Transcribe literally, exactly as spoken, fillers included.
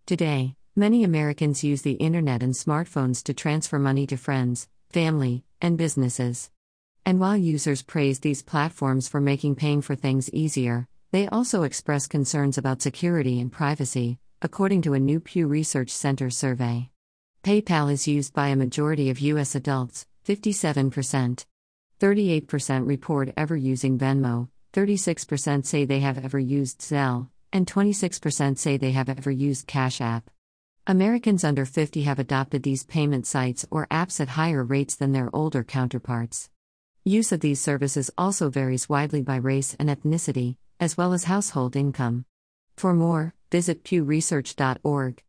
Today, many Americans use the internet and smartphones to transfer money to friends, family, and businesses. And while users praise these platforms for making paying for things easier, they also express concerns about security and privacy, according to a new Pew Research Center survey. PayPal is used by a majority of U S adults, fifty-seven percent. thirty-eight percent report ever using Venmo, thirty-six percent say they have ever used Zelle, and twenty-six percent say they have ever used Cash App. Americans under fifty have adopted these payment sites or apps at higher rates than their older counterparts. Use of these services also varies widely by race and ethnicity, as well as household income. For more, visit pew research dot org.